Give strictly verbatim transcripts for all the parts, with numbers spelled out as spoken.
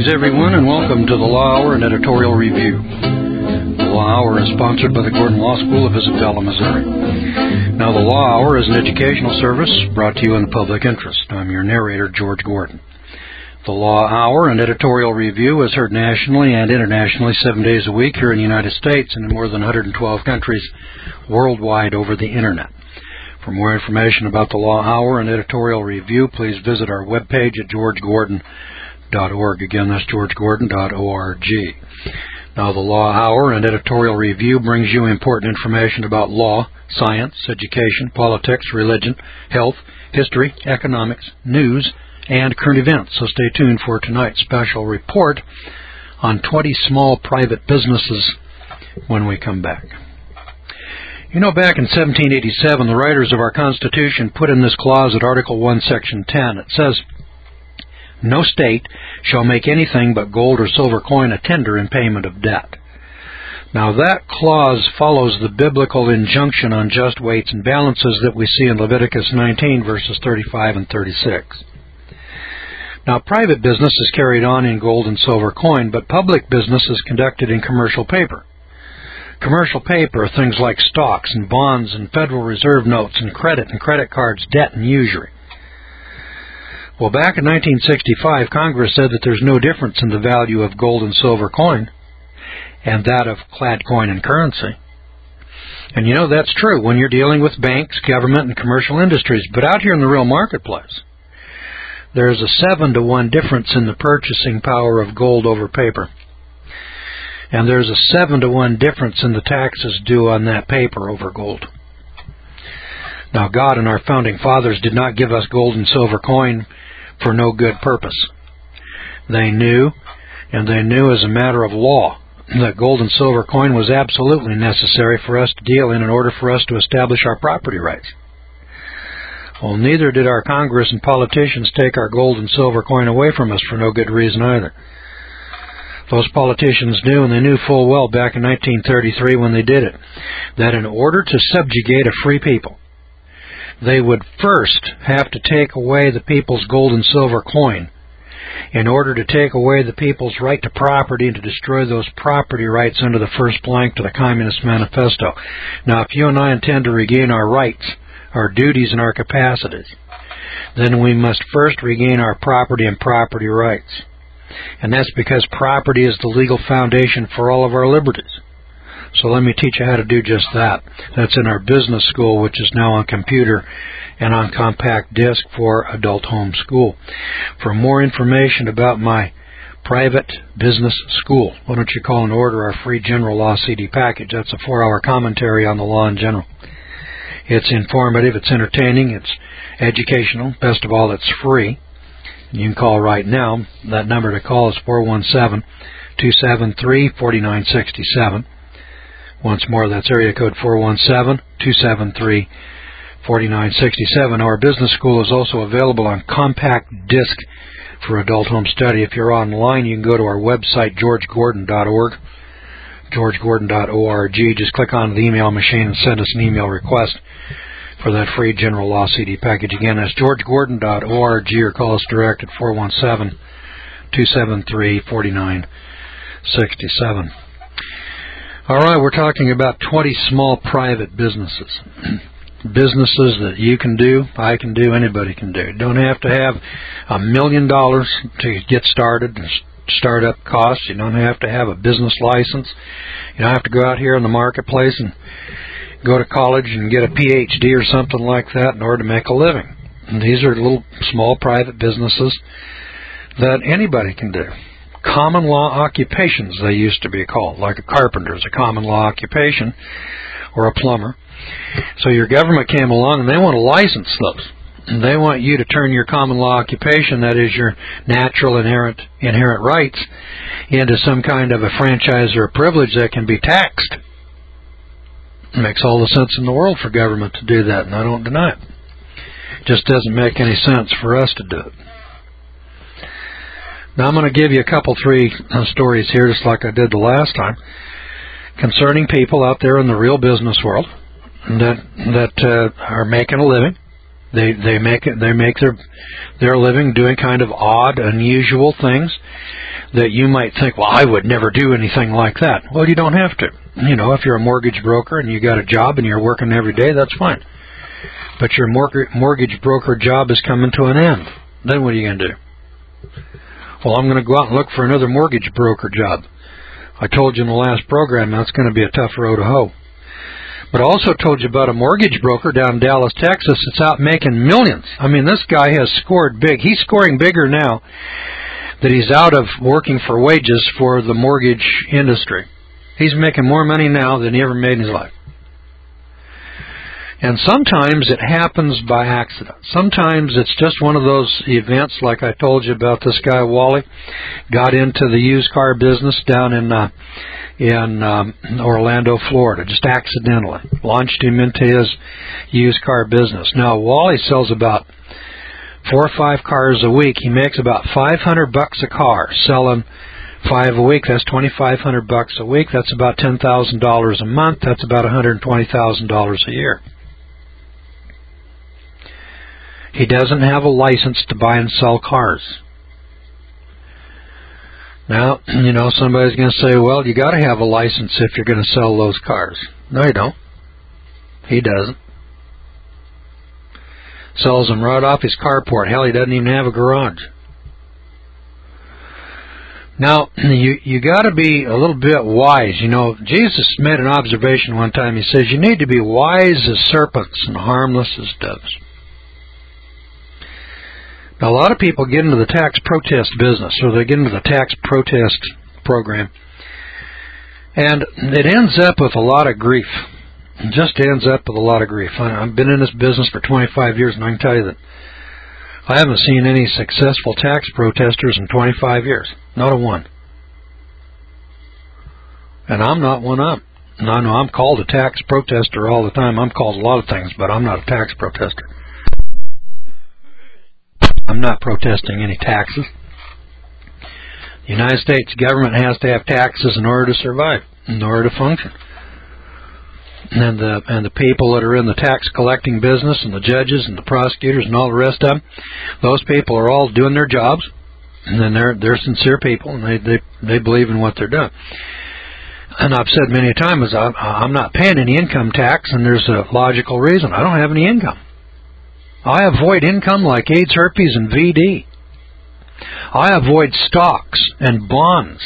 Greetings, everyone, and welcome to the Law Hour and Editorial Review. The Law Hour is sponsored by the Gordon Law School of Isabella, Missouri. Now, the Law Hour is an educational service brought to you in the public interest. I'm your narrator, George Gordon. The Law Hour and Editorial Review is heard nationally and internationally seven days a week here in the United States and in more than one hundred twelve countries worldwide over the Internet. For more information about the Law Hour and Editorial Review, please visit our webpage at george gordon dot org. Again, that's george gordon dot org. Now, the Law Hour and Editorial Review brings you important information about law, science, education, politics, religion, health, history, economics, news, and current events. So stay tuned for tonight's special report on twenty small private businesses when we come back. You know, back in seventeen eighty-seven, the writers of our Constitution put in this clause at Article one, Section ten. It says, "No state shall make anything but gold or silver coin a tender in payment of debt." Now, that clause follows the biblical injunction on just weights and balances that we see in Leviticus nineteen, verses thirty-five and thirty-six. Now, private business is carried on in gold and silver coin, but public business is conducted in commercial paper. Commercial paper are things like stocks and bonds and Federal Reserve notes and credit and credit cards, debt and usury. Well, back in nineteen sixty-five, Congress said that there's no difference in the value of gold and silver coin and that of clad coin and currency. And you know, that's true when you're dealing with banks, government, and commercial industries. But out here in the real marketplace, there's a seven to one difference in the purchasing power of gold over paper. And there's a seven to one difference in the taxes due on that paper over gold. Now, God and our founding fathers did not give us gold and silver coin for no good purpose. They knew, and they knew as a matter of law, that gold and silver coin was absolutely necessary for us to deal in in order for us to establish our property rights. Well, neither did our Congress and politicians take our gold and silver coin away from us for no good reason either. Those politicians knew, and they knew full well back in nineteen thirty-three when they did it, that in order to subjugate a free people, they would first have to take away the people's gold and silver coin in order to take away the people's right to property and to destroy those property rights under the first plank to the Communist Manifesto. Now, if you and I intend to regain our rights, our duties, and our capacities, then we must first regain our property and property rights. And that's because property is the legal foundation for all of our liberties. So let me teach you how to do just that. That's in our business school, which is now on computer and on compact disc for Adult Home School. For more information about my private business school, why don't you call and order our free general law C D package? That's a four-hour commentary on the law in general. It's informative, it's entertaining, it's educational. Best of all, it's free. You can call right now. That number to call is four one seven, two seven three, four nine six seven. Once more, that's area code four one seven, two seven three, four nine six seven. Our business school is also available on compact disc for adult home study. If you're online, you can go to our website, george gordon dot org, george gordon dot org. Just click on the email machine and send us an email request for that free general law C D package. Again, that's george gordon dot org, or call us direct at four one seven, two seven three, four nine six seven. All right, we're talking about twenty small private businesses. Businesses that you can do, I can do, anybody can do. You don't have to have a million dollars to get started, startup costs. You don't have to have a business license. You don't have to go out here in the marketplace and go to college and get a P H D or something like that in order to make a living. And these are little small private businesses that anybody can do. Common law occupations, they used to be called, like a carpenter is a common law occupation, or a plumber. So your government came along and they want to license those. And they want you to turn your common law occupation, that is your natural inherent inherent rights, into some kind of a franchise or a privilege that can be taxed. It makes all the sense in the world for government to do that, and I don't deny it. It just doesn't make any sense for us to do it. Now I'm going to give you a couple, three uh, stories here, just like I did the last time, concerning people out there in the real business world that that uh, are making a living, They they make it. They make their their living doing kind of odd, unusual things that you might think, well, I would never do anything like that. Well, you don't have to. You know, if you're a mortgage broker and you got a job and you're working every day, that's fine. But your mortgage mortgage broker job is coming to an end. Then what are you going to do? Well, I'm going to go out and look for another mortgage broker job. I told you in the last program that's going to be a tough row to hoe. But I also told you about a mortgage broker down in Dallas, Texas that's out making millions. I mean, this guy has scored big. He's scoring bigger now that he's out of working for wages for the mortgage industry. He's making more money now than he ever made in his life. And sometimes it happens by accident. Sometimes it's just one of those events like I told you about this guy, Wally, got into the used car business down in uh, in um, Orlando, Florida, just accidentally. Launched him into his used car business. Now, Wally sells about four or five cars a week. He makes about five hundred bucks a car selling five a week. That's twenty-five hundred bucks a week. That's about ten thousand dollars a month. That's about one hundred twenty thousand dollars a year. He doesn't have a license to buy and sell cars. Now, you know, somebody's going to say, well, you got to have a license if you're going to sell those cars. No, you don't. He doesn't. Sells them right off his carport. Hell, he doesn't even have a garage. Now, you you got to be a little bit wise. You know, Jesus made an observation one time. He says, you need to be wise as serpents and harmless as doves. Now, a lot of people get into the tax protest business, or they get into the tax protest program, and it ends up with a lot of grief. It just ends up with a lot of grief. I've been in this business for twenty-five years, and I can tell you that I haven't seen any successful tax protesters in twenty-five years. Not a one. And I'm not one up. And I know I'm called a tax protester all the time. I'm called a lot of things, but I'm not a tax protester. I'm not protesting any taxes. The United States government has to have taxes in order to survive, in order to function. And the and the people that are in the tax collecting business, and the judges and the prosecutors and all the rest of them, those people are all doing their jobs, and then they're they're sincere people, and they they they believe in what they're doing. And I've said many times, I'm, I'm not paying any income tax, and there's a logical reason. I don't have any income. I avoid income like AIDS, herpes, and V D. I avoid stocks and bonds.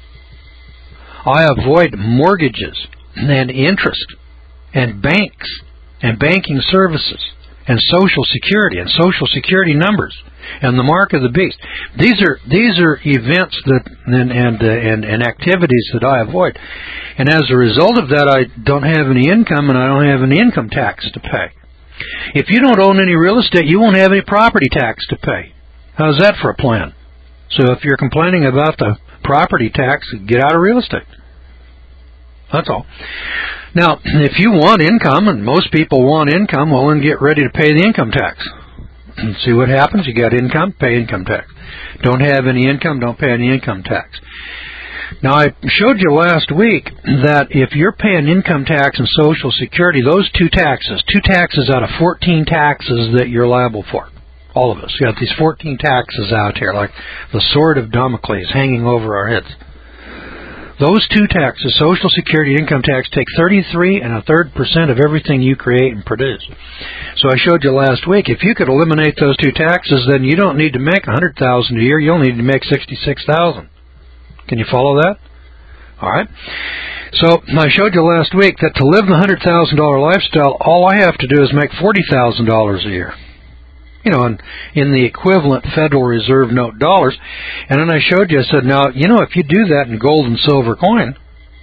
I avoid mortgages and interest and banks and banking services and Social Security and Social Security numbers and the mark of the beast. These are these are events that and and, uh, and and activities that I avoid. And as a result of that, I don't have any income, and I don't have any income tax to pay. If you don't own any real estate, you won't have any property tax to pay. How's that for a plan? So if you're complaining about the property tax, get out of real estate. That's all. Now, if you want income, and most people want income, well, then get ready to pay the income tax. And see what happens. You got income, pay income tax. Don't have any income, don't pay any income tax. Now, I showed you last week that if you're paying income tax and Social Security, those two taxes, two taxes out of fourteen taxes that you're liable for, all of us, you got these fourteen taxes out here, like the sword of Damocles hanging over our heads. Those two taxes, Social Security and income tax, take thirty-three and a third percent of everything you create and produce. So I showed you last week, if you could eliminate those two taxes, then you don't need to make one hundred thousand dollars a year, you'll need to make sixty-six thousand dollars. Can you follow that? All right. So I showed you last week that to live the one hundred thousand dollars lifestyle, all I have to do is make forty thousand dollars a year. You know, in, in the equivalent Federal Reserve note dollars. And then I showed you, I said, now, you know, if you do that in gold and silver coin,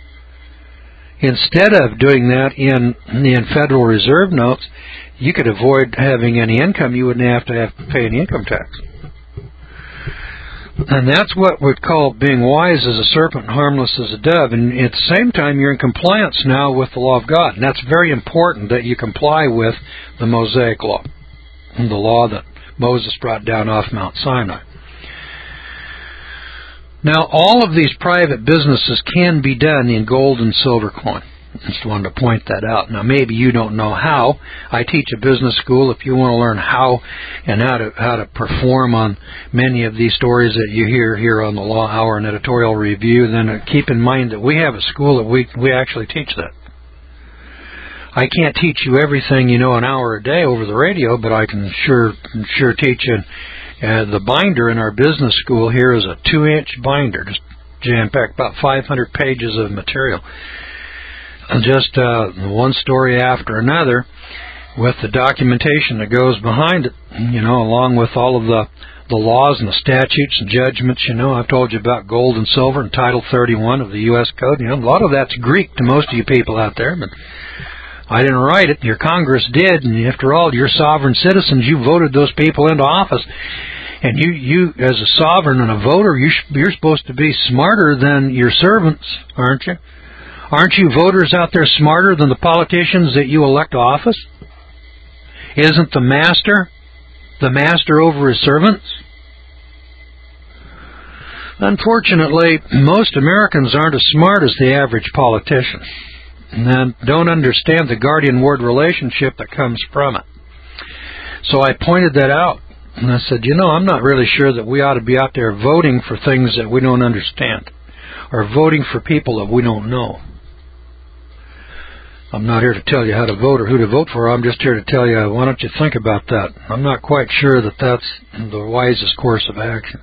instead of doing that in, in Federal Reserve notes, you could avoid having any income. You wouldn't have to have to pay any income tax. And that's what we'd call being wise as a serpent and harmless as a dove. And at the same time, you're in compliance now with the law of God. And that's very important that you comply with the Mosaic law, the law that Moses brought down off Mount Sinai. Now, all of these private businesses can be done in gold and silver coin. Just wanted to point that out. Now, maybe you don't know how. I teach a business school. If you want to learn how and how to how to perform on many of these stories that you hear here on the Law Hour and Editorial Review, then keep in mind that we have a school that we we actually teach that. I can't teach you everything you know an hour a day over the radio, but I can sure sure teach you. Uh, the binder in our business school here is a two-inch binder, just jam-packed, about five hundred pages of material. Just uh, one story after another with the documentation that goes behind it, you know, along with all of the, the laws and the statutes and judgments. You know, I've told you about gold and silver and Title thirty-one of the U S Code. You know, a lot of that's Greek to most of you people out there, but I didn't write it. Your Congress did, and after all, you're sovereign citizens. You voted those people into office. And you, you as a sovereign and a voter, you sh- you're supposed to be smarter than your servants, aren't you? Aren't you voters out there smarter than the politicians that you elect to office? Isn't the master the master over his servants? Unfortunately, most Americans aren't as smart as the average politician and don't understand the guardian-ward relationship that comes from it. So I pointed that out, and I said, you know, I'm not really sure that we ought to be out there voting for things that we don't understand or voting for people that we don't know. I'm not here to tell you how to vote or who to vote for. I'm just here to tell you, why don't you think about that? I'm not quite sure that that's the wisest course of action.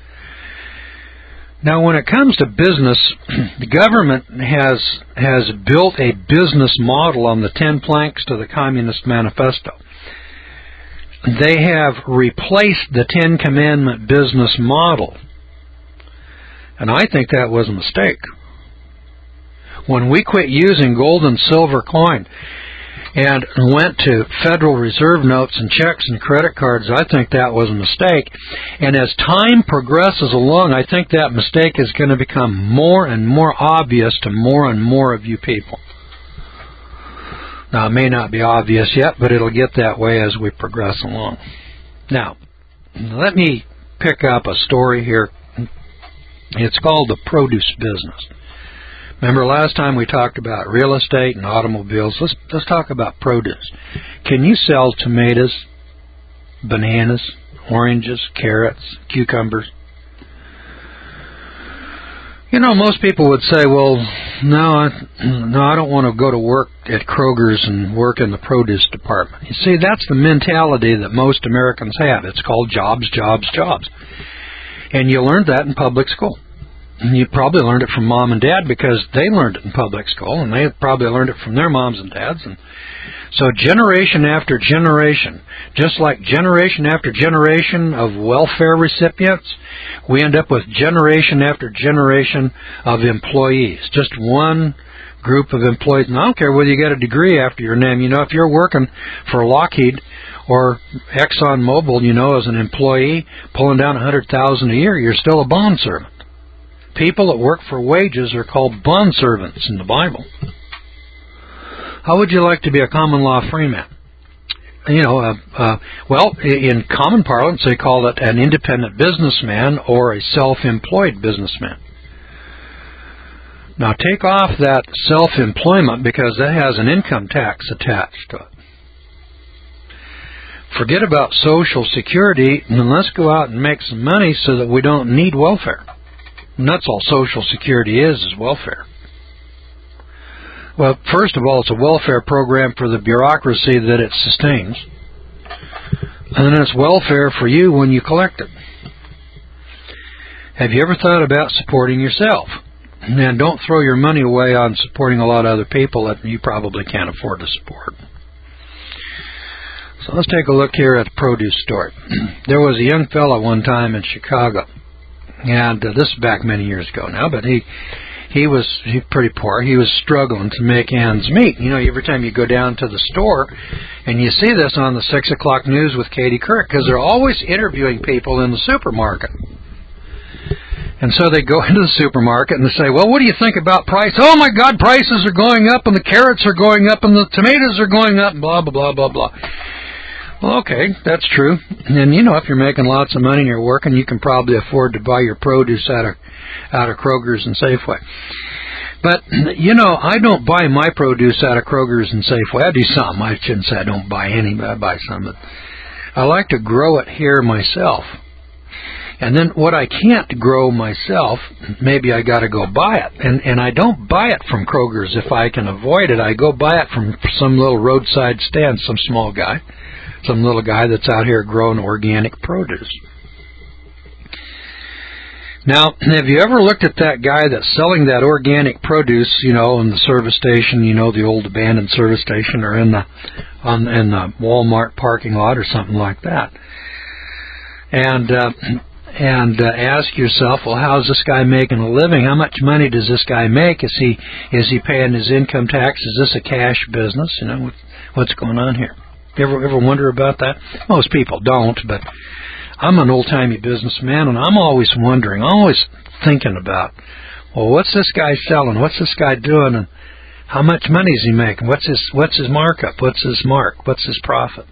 Now, when it comes to business, the government has has built a business model on the ten planks to the Communist Manifesto. They have replaced the Ten Commandment business model, and I think that was a mistake. When we quit using gold and silver coin and went to Federal Reserve notes and checks and credit cards, I think that was a mistake. And as time progresses along, I think that mistake is going to become more and more obvious to more and more of you people. Now, it may not be obvious yet, but it'll get that way as we progress along. Now, let me pick up a story here. It's called the produce business. Remember last time we talked about real estate and automobiles. Let's let's talk about produce. Can you sell tomatoes, bananas, oranges, carrots, cucumbers? You know, most people would say, well, no, I, no, I don't want to go to work at Kroger's and work in the produce department. You see, that's the mentality that most Americans have. It's called jobs, jobs, jobs. And you learned that in public school. And you probably learned it from mom and dad because they learned it in public school, and they probably learned it from their moms and dads. And so generation after generation, just like generation after generation of welfare recipients, we end up with generation after generation of employees. Just one group of employees. And I don't care whether you get a degree after your name. You know, if you're working for Lockheed or Exxon Mobil, you know, as an employee, pulling down one hundred thousand dollars a year, you're still a bond servant. People that work for wages are called bond servants in the Bible. How would you like to be a common law freeman? You know, uh, uh, well, in common parlance, they call it an independent businessman or a self-employed businessman. Now, take off that self-employment because that has an income tax attached to it. Forget about Social Security, and let's go out and make some money so that we don't need welfare. And that's all Social Security is, is welfare. Well, first of all, it's a welfare program for the bureaucracy that it sustains. And then it's welfare for you when you collect it. Have you ever thought about supporting yourself? And don't throw your money away on supporting a lot of other people that you probably can't afford to support. So let's take a look here at the produce story. There was a young fellow one time in Chicago. And uh, this is back many years ago now, but he he was he pretty poor. He was struggling to make ends meet. You know, every time you go down to the store, and you see this on the six o'clock news with Katie Couric, because they're always interviewing people in the supermarket. And so they go into the supermarket and they say, well, what do you think about price? Oh, my God, prices are going up, and the carrots are going up, and the tomatoes are going up, and blah, blah, blah, blah, blah. Well, okay, that's true. And, you know, if you're making lots of money and you're working, you can probably afford to buy your produce out of out of Kroger's and Safeway. But, you know, I don't buy my produce out of Kroger's and Safeway. I do some. I shouldn't say I don't buy any, but I buy some. But I like to grow it here myself. And then what I can't grow myself, maybe I got to go buy it. And and I don't buy it from Kroger's if I can avoid it. I go buy it from some little roadside stand, some small guy, some little guy that's out here growing organic produce. Now, have you ever looked at that guy that's selling that organic produce, you know, in the service station, you know, the old abandoned service station, or in the on in the Walmart parking lot or something like that? And uh, and uh, ask yourself, well, how's this guy making a living? How much money does this guy make? Is he is he paying his income tax? Is this a cash business? You know, what's going on here? You ever ever wonder about that? Most people don't, but I'm an old-timey businessman, and I'm always wondering, always thinking about, well, what's this guy selling? What's this guy doing? And how much money is he making? What's his what's his markup? What's his mark? What's his profit?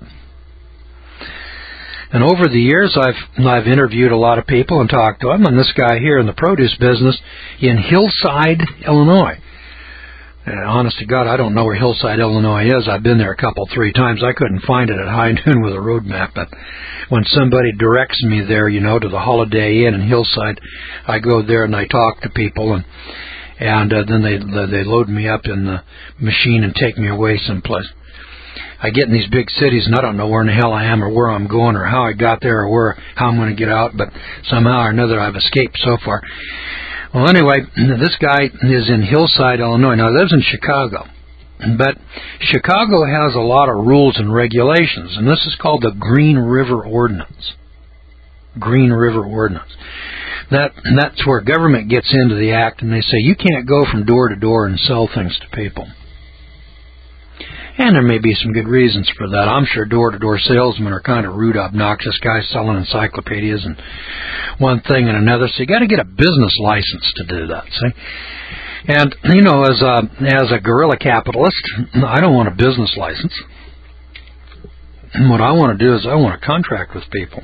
And over the years, I've I've interviewed a lot of people and talked to them. And this guy here in the produce business in Hillside, Illinois. And honest to God, I don't know where Hillside, Illinois is. I've been there a couple, three times. I couldn't find it at high noon with a road map. But when somebody directs me there, you know, to the Holiday Inn in Hillside, I go there and I talk to people, and and uh, then they they load me up in the machine and take me away someplace. I get in these big cities and I don't know where in the hell I am or where I'm going or how I got there or where how I'm going to get out, but somehow or another I've escaped so far. Well, anyway, this guy is in Hillside, Illinois. Now, he lives in Chicago, but Chicago has a lot of rules and regulations, and this is called the Green River Ordinance. Green River Ordinance. That that's where government gets into the act, and they say you can't go from door to door and sell things to people. And there may be some good reasons for that. I'm sure door-to-door salesmen are kind of rude, obnoxious guys selling encyclopedias and one thing and another. So you got to get a business license to do that, see? And, you know, as a, as a guerrilla capitalist, I don't want a business license. What I want to do is I want to contract with people.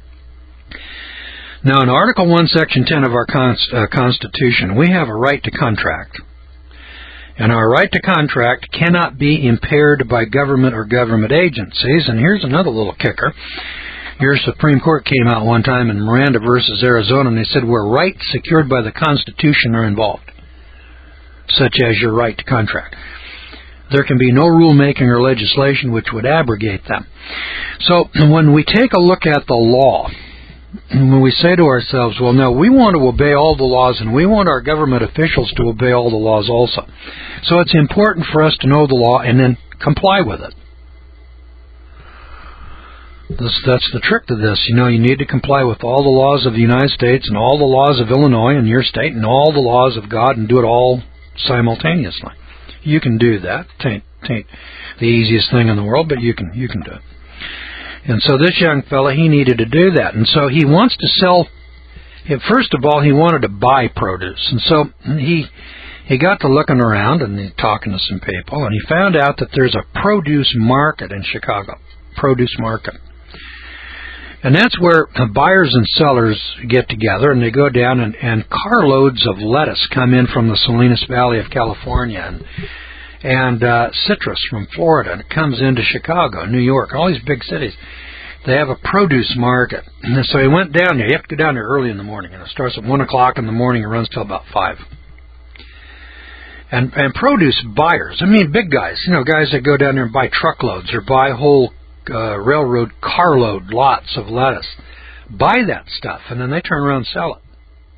Now, in Article one, Section ten of our Const- uh, Constitution, we have a right to contract. And our right to contract cannot be impaired by government or government agencies. And here's another little kicker. Your Supreme Court came out one time in Miranda versus Arizona, and they said where rights secured by the Constitution are involved, such as your right to contract, there can be no rulemaking or legislation which would abrogate them. So when we take a look at the law, when we say to ourselves, well, no, we want to obey all the laws, and we want our government officials to obey all the laws also. So it's important for us to know the law and then comply with it. This, that's the trick to this. You know, you need to comply with all the laws of the United States and all the laws of Illinois and your state and all the laws of God and do it all simultaneously. You can do that. It ain't, it ain't the easiest thing in the world, but you can you can do it. And so this young fella, he needed to do that. And so he wants to sell, first of all, he wanted to buy produce. And so he he got to looking around and he, talking to some people, and he found out that there's a produce market in Chicago, produce market. And that's where buyers and sellers get together, and they go down, and, and carloads of lettuce come in from the Salinas Valley of California, and and uh, citrus from Florida, and it comes into Chicago, New York, all these big cities. They have a produce market. And so he went down there. You have to go down there early in the morning, and it starts at one o'clock in the morning and runs till about five. And, and produce buyers, I mean big guys, you know, guys that go down there and buy truckloads or buy whole uh, railroad carload lots of lettuce, buy that stuff, and then they turn around and sell it.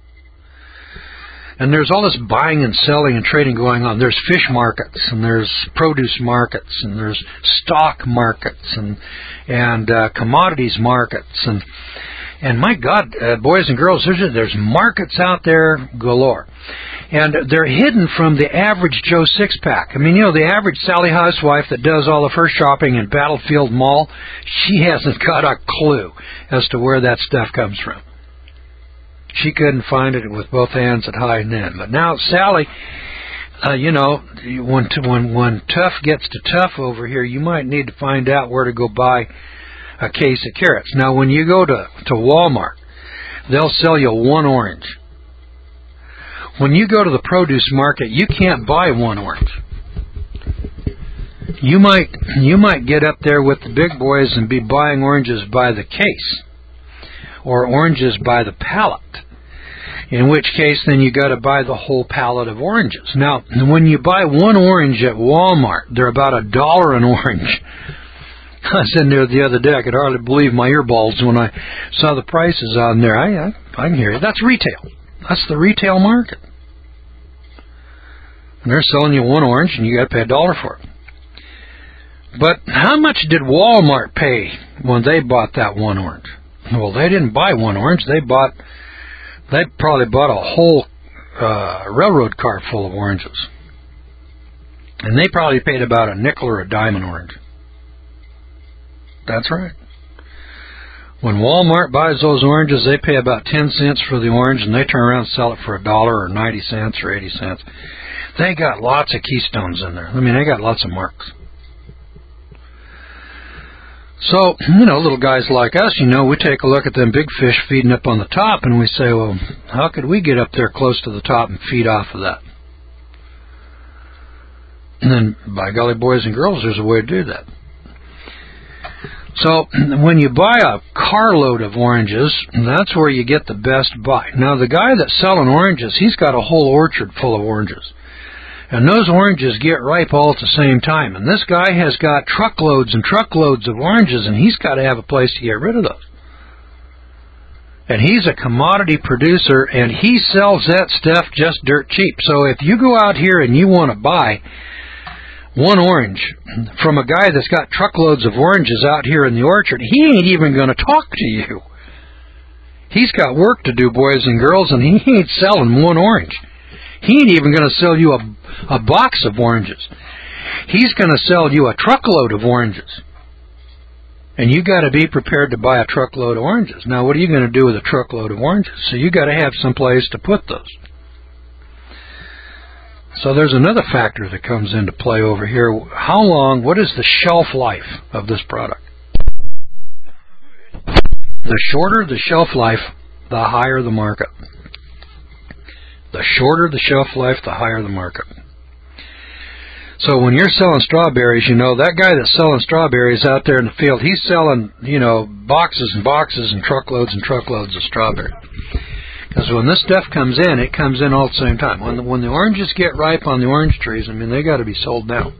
And there's all this buying and selling and trading going on. There's fish markets, and there's produce markets, and there's stock markets, and and uh, commodities markets, and and my God, uh, boys and girls, there's there's markets out there galore, and they're hidden from the average Joe six-pack. I mean, you know, the average Sally housewife that does all of her shopping in Battlefield Mall, she hasn't got a clue as to where that stuff comes from. She couldn't find it with both hands at high noon. But now, Sally, uh, you know, when, when when tough gets to tough over here, you might need to find out where to go buy a case of carrots. Now, when you go to, to Walmart, they'll sell you one orange. when you go to the produce market, you can't buy one orange. You might you might get up there with the big boys and be buying oranges by the case or oranges by the pallet, in which case then you got to buy the whole pallet of oranges. Now, when you buy one orange at Walmart, they're about a dollar an orange. I was in there the other day. I could hardly believe my earballs when I saw the prices on there. I, I, I can hear you. That's retail. That's the retail market. And they're selling you one orange, and you got to pay a dollar for it. But how much did Walmart pay when they bought that one orange? Well, they didn't buy one orange. They bought, they probably bought a whole uh, railroad car full of oranges. And they probably paid about a nickel or a dime an orange. That's right. When Walmart buys those oranges, they pay about ten cents for the orange, and they turn around and sell it for a dollar or ninety cents or eighty cents. They got lots of keystones in there. I mean, they got lots of marks. So, you know, little guys like us, you know, we take a look at them big fish feeding up on the top, and we say, well, how could we get up there close to the top and feed off of that? And then, by golly, boys and girls, there's a way to do that. So, when you buy a carload of oranges, that's where you get the best buy. Now, the guy that's selling oranges, he's got a whole orchard full of oranges. And those oranges get ripe all at the same time. And this guy has got truckloads and truckloads of oranges, and he's got to have a place to get rid of those. And he's a commodity producer, and he sells that stuff just dirt cheap. So if you go out here and you want to buy one orange from a guy that's got truckloads of oranges out here in the orchard, he ain't even going to talk to you. He's got work to do, boys and girls, and he ain't selling one orange. He ain't even going to sell you a, a box of oranges. He's going to sell you a truckload of oranges. And you got to be prepared to buy a truckload of oranges. Now, what are you going to do with a truckload of oranges? So you got to have some place to put those. So there's another factor that comes into play over here. How long, what is the shelf life of this product? The shorter the shelf life, the higher the markup. The shorter the shelf life, the higher the markup. So when you're selling strawberries, you know, that guy that's selling strawberries out there in the field, he's selling, you know, boxes and boxes and truckloads and truckloads of strawberries. Because when this stuff comes in, it comes in all at the same time. When the, when the oranges get ripe on the orange trees, I mean, they got to be sold now.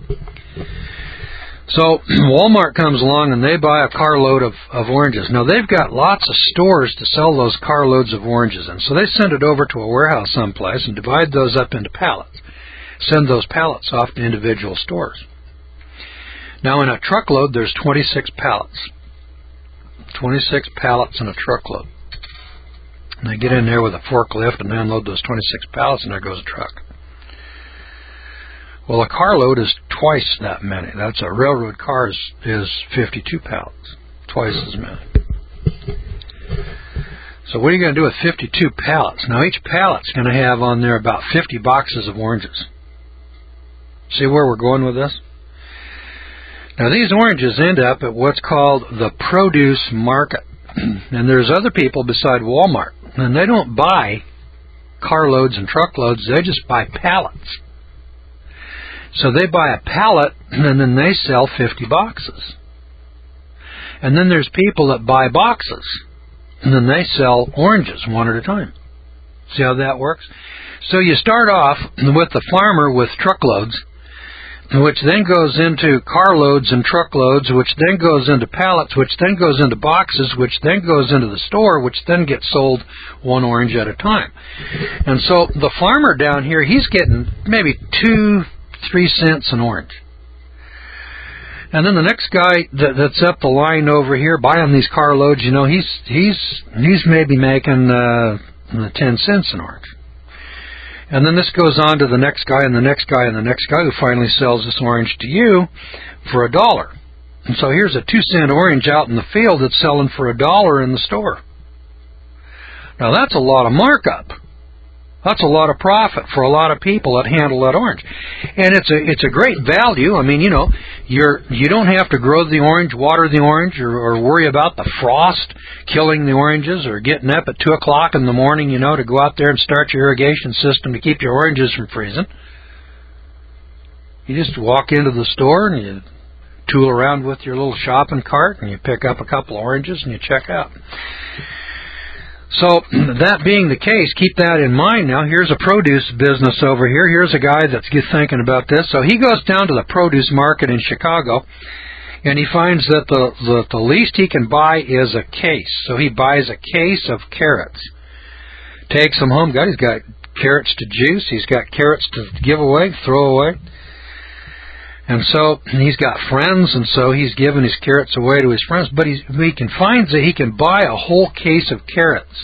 So Walmart comes along and they buy a carload of, of oranges. Now, they've got lots of stores to sell those carloads of oranges in. So they send it over to a warehouse someplace and divide those up into pallets. Send those pallets off to individual stores. Now, in a truckload, there's twenty-six pallets. twenty-six pallets in a truckload. And they get in there with a forklift and unload those twenty-six pallets, and there goes a truck. Well, a carload is twice that many. That's a railroad car is, is fifty-two pallets, twice as many. So what are you going to do with fifty-two pallets? Now, each pallet's going to have on there about fifty boxes of oranges. See where we're going with this? Now, these oranges end up at what's called the produce market. And there's other people beside Walmart, and they don't buy carloads and truckloads. They just buy pallets. So they buy a pallet, and then they sell fifty boxes. And then there's people that buy boxes, and then they sell oranges one at a time. See how that works? So you start off with the farmer with truckloads, which then goes into carloads and truckloads, which then goes into pallets, which then goes into boxes, which then goes into the store, which then gets sold one orange at a time. And so the farmer down here, he's getting maybe two, three cents an orange. And then the next guy that, that's up the line over here buying these carloads, you know, he's he's he's maybe making uh, ten cents an orange. And then this goes on to the next guy and the next guy and the next guy who finally sells this orange to you for a dollar. And so here's a two cent orange out in the field that's selling for a dollar in the store. Now that's a lot of markup. That's a lot of profit for a lot of people that handle that orange. And it's a it's a great value. I mean, you know, you're you don't have to grow the orange, water the orange, or, or worry about the frost killing the oranges, or getting up at two o'clock in the morning, you know, to go out there and start your irrigation system to keep your oranges from freezing. You just walk into the store and you tool around with your little shopping cart and you pick up a couple of oranges and you check out. So, that being the case, keep that in mind now. Here's a produce business over here. Here's a guy that's thinking about this. So he goes down to the produce market in Chicago, and he finds that the, the, the least he can buy is a case. So he buys a case of carrots. Takes them home. God, he's got carrots to juice. He's got carrots to give away, throw away. And so he's got friends, and so he's giving his carrots away to his friends. But he's, he can find that he can buy a whole case of carrots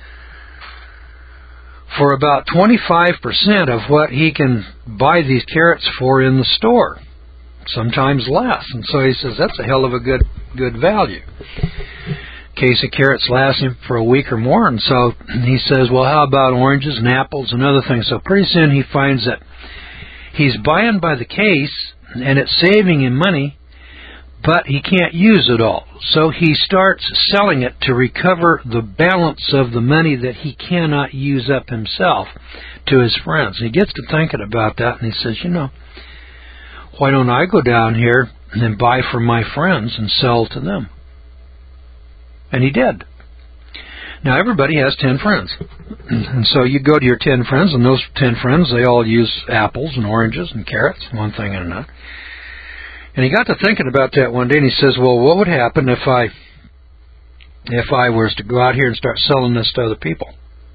for about twenty-five percent of what he can buy these carrots for in the store, sometimes less. And so he says that's a hell of a good good value. Case of carrots lasts him for a week or more, and so he says, well, how about oranges and apples and other things? So pretty soon he finds that he's buying by the case, and it's saving him money, but he can't use it all. So he starts selling it to recover the balance of the money that he cannot use up himself to his friends. And he gets to thinking about that, and he says, you know, why don't I go down here and buy from my friends and sell to them? And he did. Now, everybody has ten friends. And so you go to your ten friends, and those ten friends, they all use apples and oranges and carrots, one thing and another. And he got to thinking about that one day, and he says, well, what would happen if I if I was to go out here and start selling this to other people?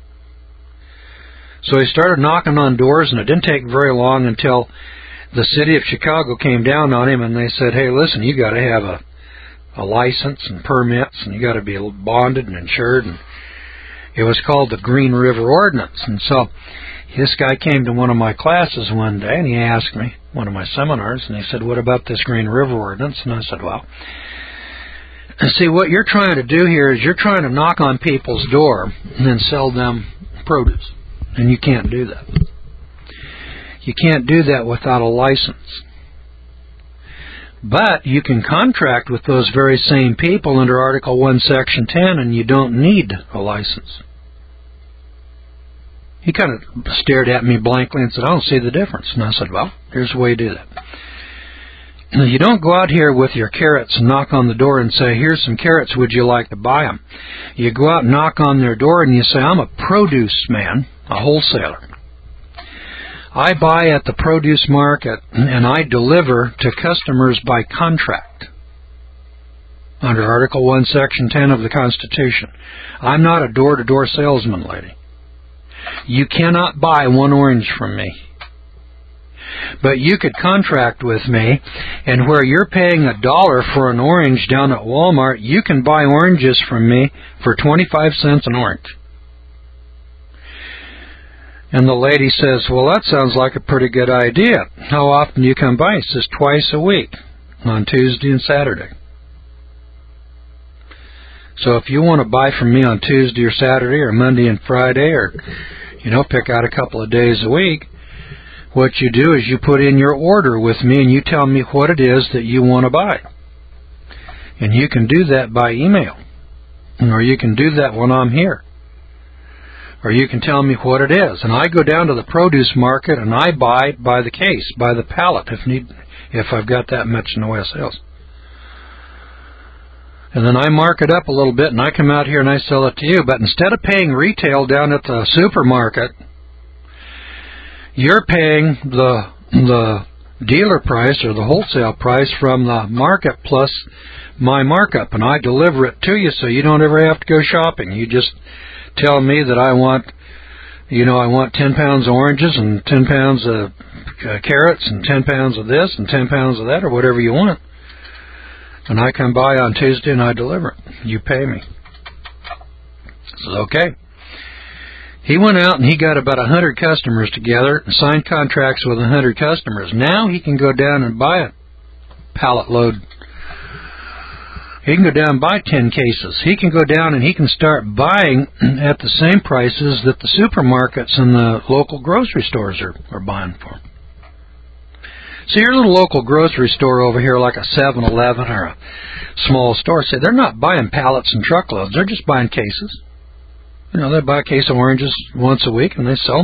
So he started knocking on doors, and it didn't take very long until the city of Chicago came down on him, and they said, hey, listen, you got to have a, a license and permits, and you got to be bonded and insured, and it was called the Green River Ordinance. And so this guy came to one of my classes one day, and he asked me, one of my seminars, and he said, what about this Green River Ordinance? And I said, well, see, what you're trying to do here is you're trying to knock on people's door and then sell them produce. And you can't do that. You can't do that without a license. But you can contract with those very same people under Article one, Section ten, and you don't need a license. He kind of stared at me blankly and said, I don't see the difference. And I said, well, here's the way you do that. Now, you don't go out here with your carrots and knock on the door and say, here's some carrots, would you like to buy them? You go out and knock on their door and you say, I'm a produce man, a wholesaler. I buy at the produce market and I deliver to customers by contract under Article one, Section ten of the Constitution. I'm not a door-to-door salesman, lady. You cannot buy one orange from me. But you could contract with me, and where you're paying a dollar for an orange down at Walmart, you can buy oranges from me for twenty-five cents an orange. And the lady says, well, that sounds like a pretty good idea. How often do you come by? He says, twice a week, on Tuesday and Saturday. So if you want to buy from me on Tuesday or Saturday or Monday and Friday, or, you know, pick out a couple of days a week, what you do is you put in your order with me and you tell me what it is that you want to buy. And you can do that by email. Or you can do that when I'm here. Or you can tell me what it is. And I go down to the produce market and I buy by the case, by the pallet, if need, if I've got that much in the way of sales. And then I mark it up a little bit and I come out here and I sell it to you. But instead of paying retail down at the supermarket, you're paying the the dealer price or the wholesale price from the market plus my markup. And I deliver it to you so you don't ever have to go shopping. You just tell me that I want, you know, I want ten pounds of oranges and ten pounds of uh, carrots and ten pounds of this and ten pounds of that or whatever you want. And I come by on Tuesday and I deliver it. You pay me. So, okay. He went out and he got about a hundred customers together and signed contracts with a hundred customers. Now he can go down and buy a pallet load He can go down and buy ten cases. He can go down and he can start buying at the same prices that the supermarkets and the local grocery stores are, are buying for. So your little local grocery store over here, like a seven eleven or a small store, say they're not buying pallets and truckloads. They're just buying cases. You know, they buy a case of oranges once a week and they sell.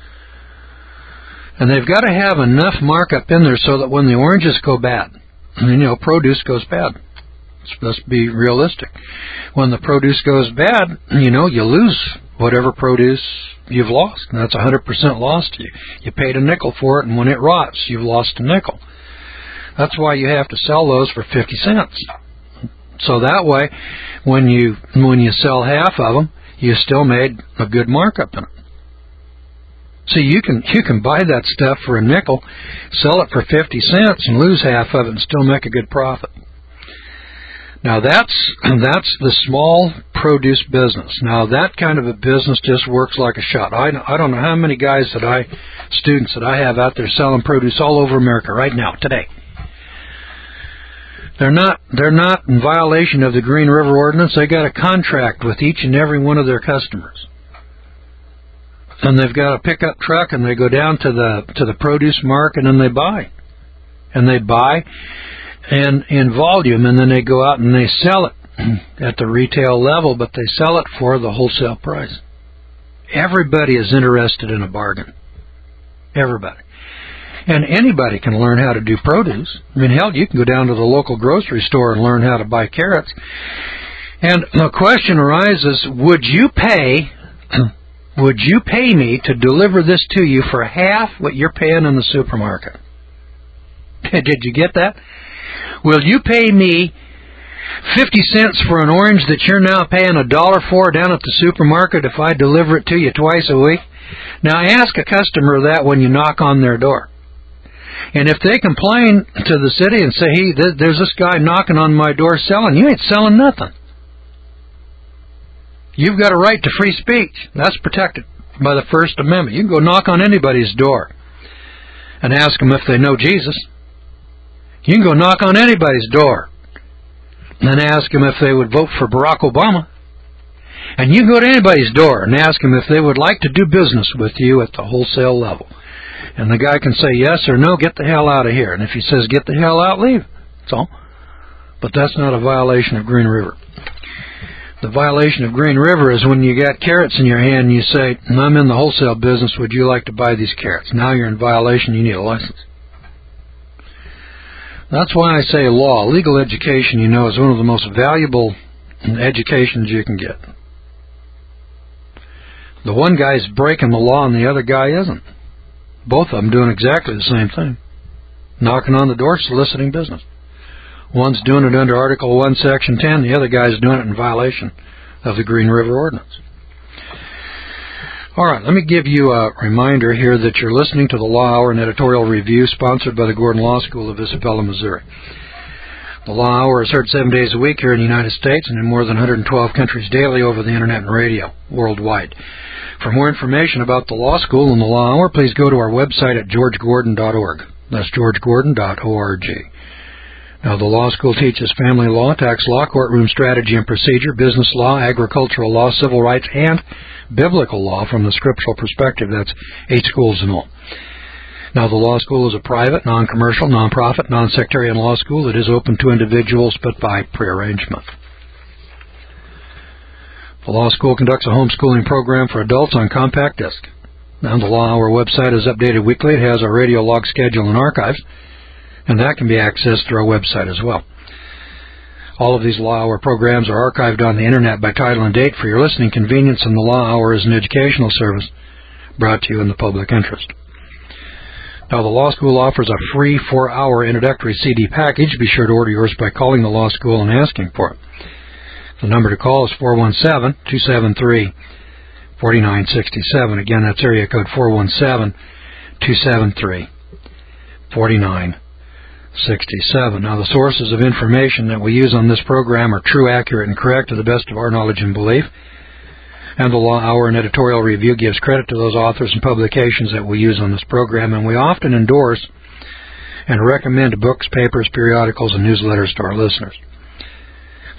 And they've got to have enough markup in there so that when the oranges go bad, you know, produce goes bad. Let's be realistic. When the produce goes bad, you know, you lose whatever produce you've lost. And that's one hundred percent loss to you. You paid a nickel for it, and when it rots, you've lost a nickel. That's why you have to sell those for fifty cents. So that way, when you when you sell half of them, you still made a good markup in it. So you can you can buy that stuff for a nickel, sell it for fifty cents, and lose half of it and still make a good profit. Now that's that's the small produce business. Now that kind of a business just works like a shot. I, I don't know how many guys that I, students that I have out there selling produce all over America right now, today. They're not they're not in violation of the Green River Ordinance. They got a contract with each and every one of their customers. And they've got a pickup truck and they go down to the to the produce market and they buy. And they buy and in volume, and then they go out and they sell it at the retail level, but they sell it for the wholesale price. Everybody is interested in a bargain. Everybody. And anybody can learn how to do produce. I mean, hell, you can go down to the local grocery store and learn how to buy carrots. And the question arises, would you pay, would you pay me to deliver this to you for half what you're paying in the supermarket? Did you get that? Will you pay me fifty cents for an orange that you're now paying a dollar for down at the supermarket if I deliver it to you twice a week? Now ask a customer that when you knock on their door. And if they complain to the city and say, hey, there's this guy knocking on my door selling, you ain't selling nothing. You've got a right to free speech. That's protected by the First Amendment. You can go knock on anybody's door and ask them if they know Jesus. You can go knock on anybody's door and ask them if they would vote for Barack Obama. And you can go to anybody's door and ask them if they would like to do business with you at the wholesale level. And the guy can say yes or no, get the hell out of here. And if he says get the hell out, leave. That's all. But that's not a violation of Green River. The violation of Green River is when you got carrots in your hand and you say, I'm in the wholesale business, would you like to buy these carrots? Now you're in violation, you need a license. That's why I say law. Legal education, you know, is one of the most valuable educations you can get. The one guy's breaking the law and the other guy isn't. Both of them doing exactly the same thing. Knocking on the door, soliciting business. One's doing it under Article one, Section ten. The other guy's doing it in violation of the Green River Ordinance. All right, let me give you a reminder here that you're listening to the Law Hour, an editorial review sponsored by the Gordon Law School of Isabella, Missouri. The Law Hour is heard seven days a week here in the United States and in more than one hundred twelve countries daily over the Internet and radio worldwide. For more information about the Law School and the Law Hour, please go to our website at george gordon dot org. That's george gordon dot org. Now, the law school teaches family law, tax law, courtroom strategy and procedure, business law, agricultural law, civil rights, and biblical law from the scriptural perspective. That's eight schools in all. Now, the law school is a private, non-commercial, non-profit, non-sectarian law school. It is open to individuals, but by prearrangement. The law school conducts a homeschooling program for adults on compact disc. Now, the Law Hour website is updated weekly. It has our radio log schedule and archives, and that can be accessed through our website as well. All of these Law Hour programs are archived on the Internet by title and date for your listening convenience, and the Law Hour is an educational service brought to you in the public interest. Now, the Law School offers a free four-hour introductory C D package. Be sure to order yours by calling the Law School and asking for it. The number to call is four one seven, two seven three, four nine six seven. Again, that's area code four one seven, two seven three, four nine six seven. Now, the sources of information that we use on this program are true, accurate, and correct to the best of our knowledge and belief. And the Law Hour and editorial review gives credit to those authors and publications that we use on this program, and we often endorse and recommend books, papers, periodicals, and newsletters to our listeners.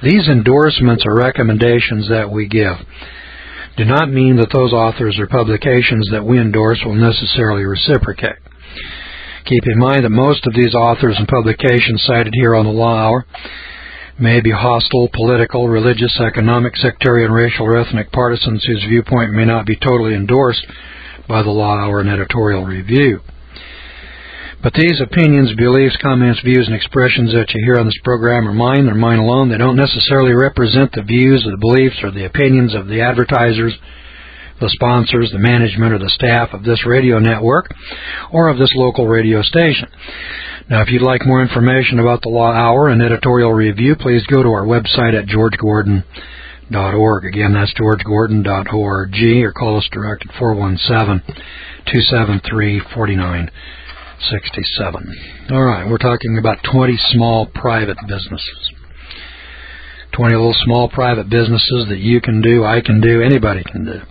These endorsements or recommendations that we give do not mean that those authors or publications that we endorse will necessarily reciprocate. Keep in mind that most of these authors and publications cited here on the Law Hour may be hostile, political, religious, economic, sectarian, racial, or ethnic partisans whose viewpoint may not be totally endorsed by the Law Hour and Editorial Review. But these opinions, beliefs, comments, views, and expressions that you hear on this program are mine. They're mine alone. They don't necessarily represent the views, or the beliefs, or the opinions of the advertisers, the sponsors, the management, or the staff of this radio network, or of this local radio station. Now, if you'd like more information about the Law Hour and Editorial Review, please go to our website at george gordon dot org. Again, that's george gordon dot org, or call us direct at four one seven, two seven three, four nine six seven. All right, we're talking about twenty small private businesses. twenty little small private businesses that you can do, I can do, anybody can do.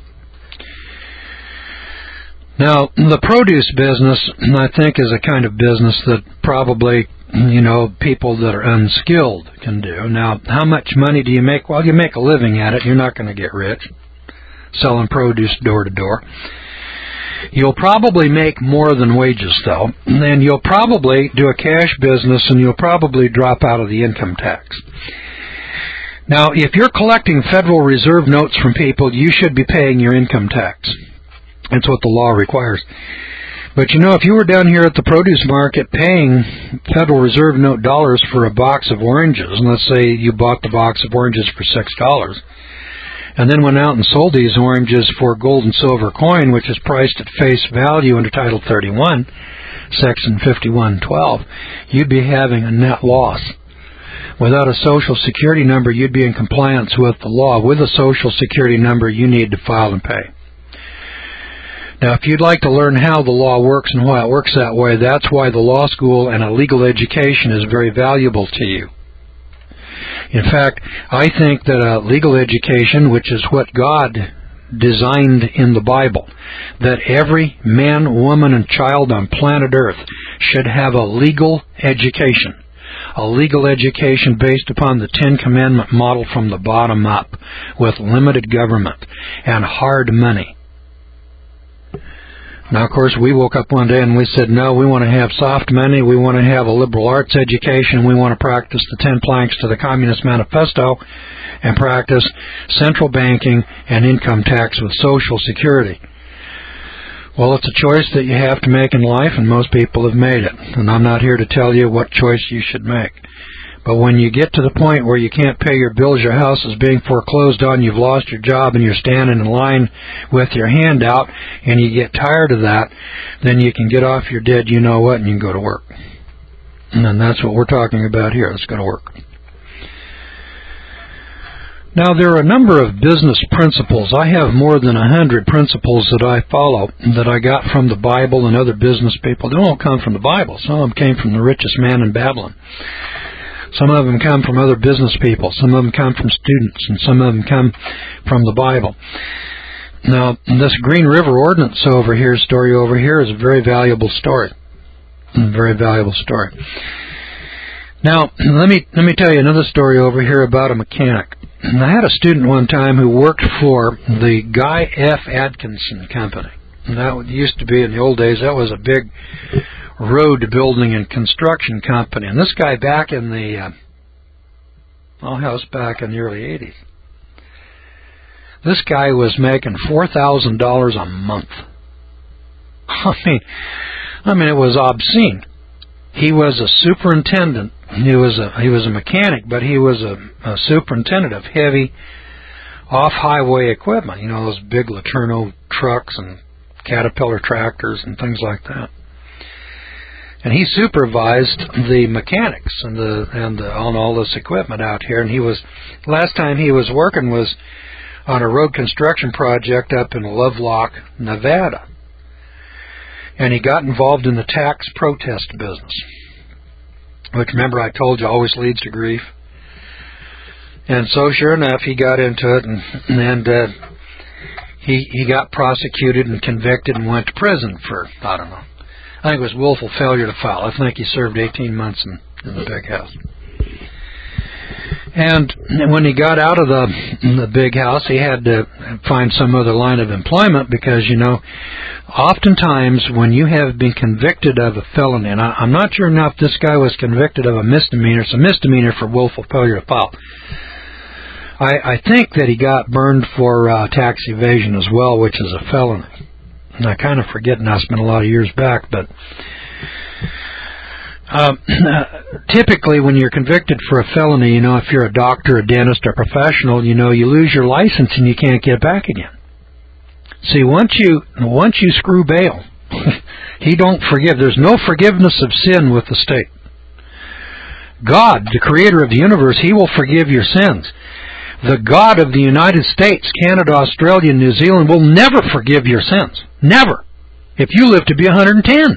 Now, the produce business, I think, is a kind of business that probably, you know, people that are unskilled can do. Now, how much money do you make? Well, you make a living at it. You're not going to get rich selling produce door to door. You'll probably make more than wages, though, and you'll probably do a cash business, and you'll probably drop out of the income tax. Now, if you're collecting Federal Reserve notes from people, you should be paying your income tax. That's what the law requires. But, you know, if you were down here at the produce market paying Federal Reserve note dollars for a box of oranges, and let's say you bought the box of oranges for six dollars, and then went out and sold these oranges for gold and silver coin, which is priced at face value under Title thirty-one, Section fifty-one twelve, you'd be having a net loss. Without a Social Security number, you'd be in compliance with the law. With a Social Security number, you need to file and pay. Now, if you'd like to learn how the law works and why it works that way, that's why the law school and a legal education is very valuable to you. In fact, I think that a legal education, which is what God designed in the Bible, that every man, woman, and child on planet Earth should have a legal education. A legal education based upon the Ten Commandment model from the bottom up, with limited government and hard money. Now, of course, we woke up one day and we said, no, we want to have soft money, we want to have a liberal arts education, we want to practice the ten planks to the Communist Manifesto, and practice central banking and income tax with Social Security. Well, it's a choice that you have to make in life, and most people have made it. And I'm not here to tell you what choice you should make. But when you get to the point where you can't pay your bills, your house is being foreclosed on, you've lost your job, and you're standing in line with your hand out, and you get tired of that, then you can get off your dead you-know-what and you can go to work. And that's what we're talking about here. Let's go to work. Now, there are a number of business principles. I have more than a hundred principles that I follow that I got from the Bible and other business people. They don't come from the Bible. Some of them came from the richest man in Babylon. Some of them come from other business people. Some of them come from students, and some of them come from the Bible. Now, this Green River Ordinance over here, story over here, is a very valuable story. A very valuable story. Now, let me let me tell you another story over here about a mechanic. I had a student one time who worked for the Guy F. Atkinson Company. And that used to be, in the old days, that was a big road building and construction company. And this guy back in the, uh, oh, house back in the early eighties, this guy was making four thousand dollars a month. I mean, I mean, it was obscene. He was a superintendent. He was a he was a mechanic, but he was a, a superintendent of heavy off-highway equipment. You know, those big Laterno trucks and Caterpillar tractors and things like that. And he supervised the mechanics and the and the, on all this equipment out here. And he was last time he was working was on a road construction project up in Lovelock, Nevada. And he got involved in the tax protest business, which, remember, I told you always leads to grief. And so, sure enough, he got into it, and, and uh, he he got prosecuted and convicted and went to prison for, I don't know, I think it was willful failure to file. I think he served eighteen months in, in the big house. And when he got out of the the big house, he had to find some other line of employment because, you know, oftentimes when you have been convicted of a felony, and I, I'm not sure now if this guy was convicted of a misdemeanor, it's a misdemeanor for willful failure to file. I, I think that he got burned for uh, tax evasion as well, which is a felony. And I kind of forget now, it's been a lot of years back, but uh, typically when you're convicted for a felony, you know, if you're a doctor, a dentist, or a professional, you know, you lose your license and you can't get back again. See, once you once you screw bail, he don't forgive. There's no forgiveness of sin with the state. God, the creator of the universe, he will forgive your sins. The God of the United States, Canada, Australia, and New Zealand will never forgive your sins. Never. If you live to be one hundred ten.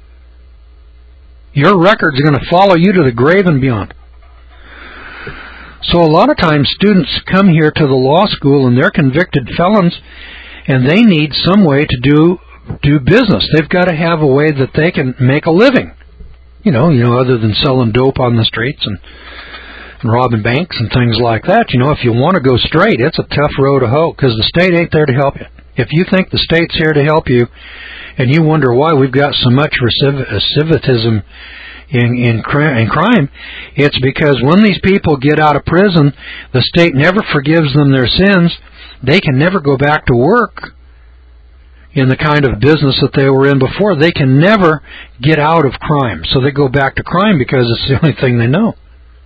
Your record's going to follow you to the grave and beyond. So a lot of times students come here to the law school and they're convicted felons and they need some way to do do business. They've got to have a way that they can make a living. You know, you know, other than selling dope on the streets and and robbing banks and things like that. You know, if you want to go straight, it's a tough road to hoe because the state ain't there to help you. If you think the state's here to help you and you wonder why we've got so much recidivism in, in, in crime, it's because when these people get out of prison, the state never forgives them their sins. They can never go back to work in the kind of business that they were in before. They can never get out of crime. So they go back to crime because it's the only thing they know.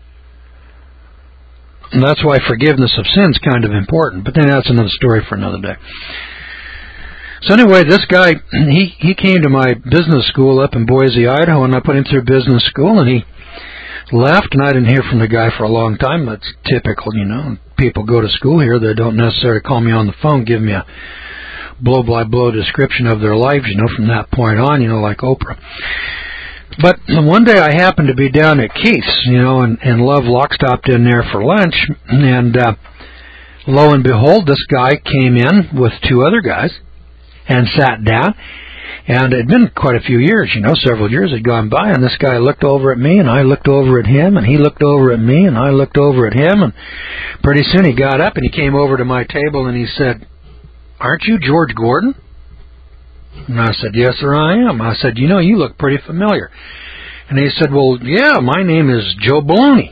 And that's why forgiveness of sin is kind of important. But then that's another story for another day. So anyway, this guy, he, he came to my business school up in Boise, Idaho, and I put him through business school, and he left, and I didn't hear from the guy for a long time. That's typical, you know. People go to school here, they don't necessarily call me on the phone, give me a blow-by-blow description of their lives, you know, from that point on, you know, like Oprah. But one day I happened to be down at Keith's, you know, and, and Lovelock stopped in there for lunch, and uh, lo and behold, this guy came in with two other guys and sat down, and it had been quite a few years, you know, several years had gone by, and this guy looked over at me, and I looked over at him, and he looked over at me, and I looked over at him, and pretty soon he got up and he came over to my table and he said, "Aren't you George Gordon?" And I said, "Yes, sir, I am." I said, "You know, you look pretty familiar." And he said, "Well, yeah, my name is Joe Baloney.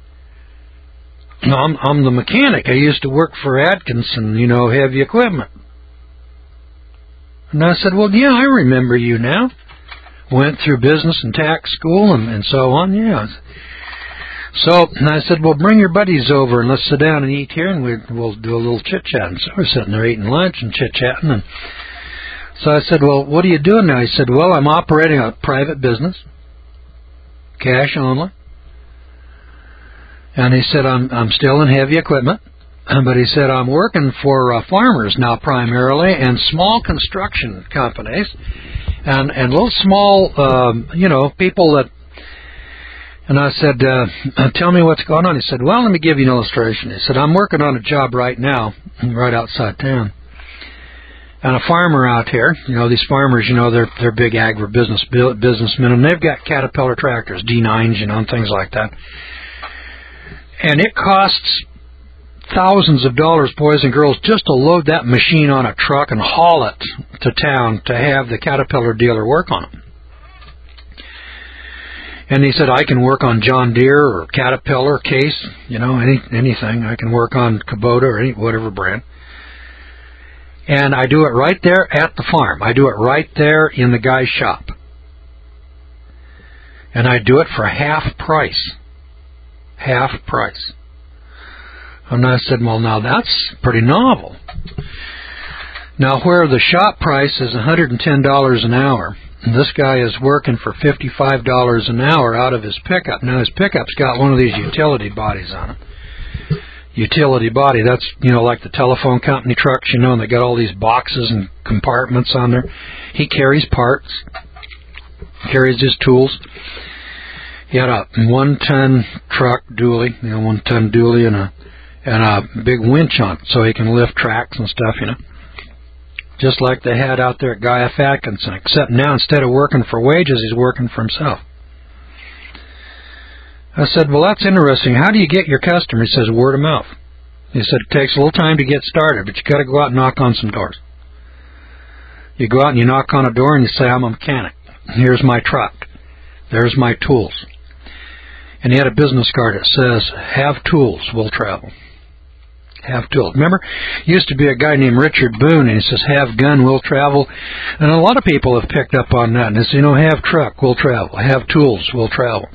I'm, I'm the mechanic. I used to work for Atkinson, you know, heavy equipment." And I said, "Well, yeah, I remember you now. Went through business and tax school and, and so on, yeah." So and I said, "Well, bring your buddies over and let's sit down and eat here and we, we'll do a little chit-chatting." So we're sitting there eating lunch and chit-chatting. And so I said, "Well, what are you doing now?" He said, "Well, I'm operating a private business, cash only." And he said, I'm, I'm still in heavy equipment. But he said, "I'm working for uh, farmers now primarily and small construction companies and, and little small, um, you know, people that..." And I said, uh, "Tell me what's going on." He said, "Well, let me give you an illustration." He said, "I'm working on a job right now, right outside town. And a farmer out here, you know, these farmers, you know, they're they're big agribusiness businessmen, and they've got Caterpillar tractors, D nines, you know, and things like that. And it costs thousands of dollars, boys and girls, just to load that machine on a truck and haul it to town to have the Caterpillar dealer work on it." And he said, "I can work on John Deere or Caterpillar, Case, you know, any anything. I can work on Kubota or any whatever brand. And I do it right there at the farm. I do it right there in the guy's shop. And I do it for half price. Half price." And I said, "Well, now that's pretty novel. Now, where the shop price is one hundred ten dollars an hour, this guy is working for fifty-five dollars an hour out of his pickup." Now, his pickup's got one of these utility bodies on it. Utility body, that's, you know, like the telephone company trucks, you know, and they got all these boxes and compartments on there. He carries parts, carries his tools. He had a one-ton truck dually, you know, one-ton dually and a and a big winch on it so he can lift tracks and stuff, you know. Just like they had out there at Guy F. Atkinson, except now instead of working for wages, he's working for himself. I said, well, that's interesting. How do you get your customer? He says, word of mouth. He said, it takes a little time to get started, but you got to go out and knock on some doors. You go out and you knock on a door and you say, I'm a mechanic. Here's my truck. There's my tools. And he had a business card that says, have tools, we'll travel. Have tools. Remember, used to be a guy named Richard Boone, and he says, have gun, we'll travel. And a lot of people have picked up on that. And they say, you know, have truck, we'll travel. Have tools, we'll travel.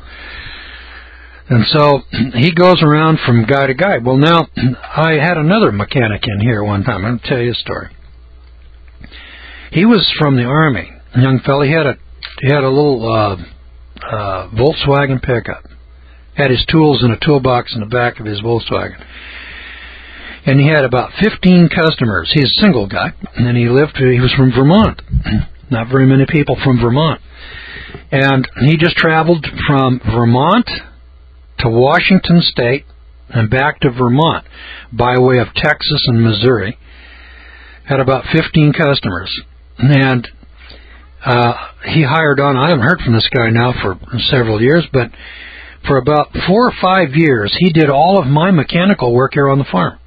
And so he goes around from guy to guy. Well, now, I had another mechanic in here one time. I'm going to tell you a story. He was from the Army. A young fellow. He had a, he had a little uh, uh, Volkswagen pickup. Had his tools in a toolbox in the back of his Volkswagen. And he had about fifteen customers. He's a single guy. And he lived, he was from Vermont. Not very many people from Vermont. And he just traveled from Vermont to Washington State and back to Vermont by way of Texas and Missouri. Had about fifteen customers. And uh, he hired on, I haven't heard from this guy now for several years, but for about four or five years, he did all of my mechanical work here on the farm.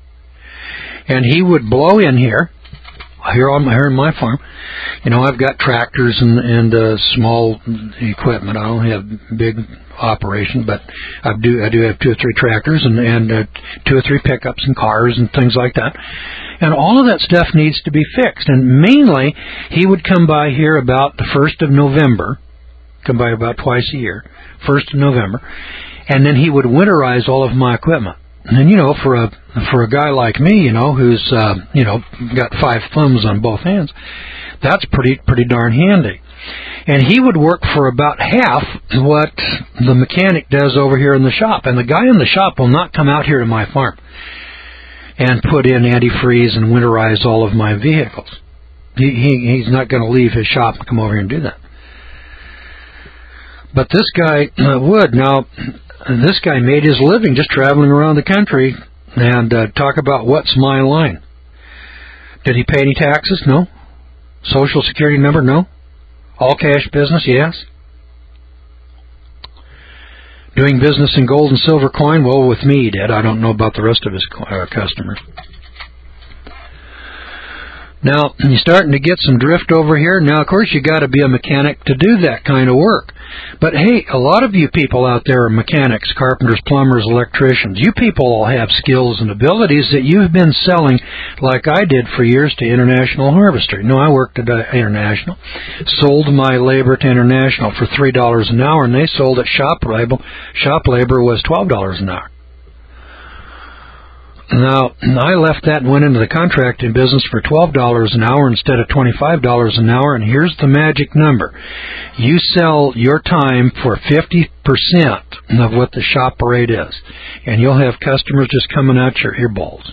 And he would blow in here, here on here in my farm. You know, I've got tractors and, and uh, small equipment. I don't have big operations, but I do I do have two or three tractors and, and uh, two or three pickups and cars and things like that. And all of that stuff needs to be fixed. And mainly, he would come by here about the first of November, come by about twice a year, first of November, and then he would winterize all of my equipment. And, you know, for a for a guy like me, you know, who's, uh, you know, got five thumbs on both hands, that's pretty pretty darn handy. And he would work for about half what the mechanic does over here in the shop. And the guy in the shop will not come out here to my farm and put in antifreeze and winterize all of my vehicles. He, he He's not going to leave his shop and come over here and do that. But this guy uh, would. Now, this guy made his living just traveling around the country and uh, talk about what's my line. Did he pay any taxes? No. Social Security number? No. All cash business? Yes. Doing business in gold and silver coin? Well, with me he did. I don't know about the rest of his uh, customers. Now, you're starting to get some drift over here. Now, of course, you got to be a mechanic to do that kind of work. But, hey, a lot of you people out there are mechanics, carpenters, plumbers, electricians. You people all have skills and abilities that you've been selling like I did for years to International Harvester. You know, I worked at uh, International, sold my labor to International for three dollars an hour, and they sold at shop labor. Shop labor was twelve dollars an hour. Now, I left that and went into the contracting business for twelve dollars an hour instead of twenty-five dollars an hour, and here's the magic number. You sell your time for fifty percent of what the shop rate is, and you'll have customers just coming out your earballs.